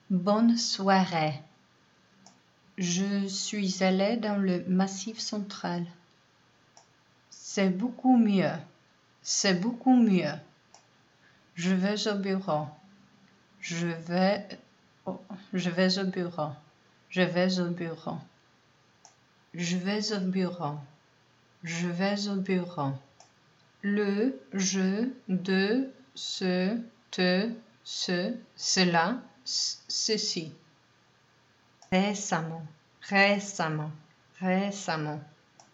Bonne soirée. Je suis allé dans le Massif central. C'est beaucoup mieux. C'est beaucoup mieux. Je vais au bureau. Je vais au bureau. Je vais au bureau. Je vais au bureau. Je vais au bureau. Le, je, de, ce, te, ce, cela, ceci. Récemment, récemment, récemment.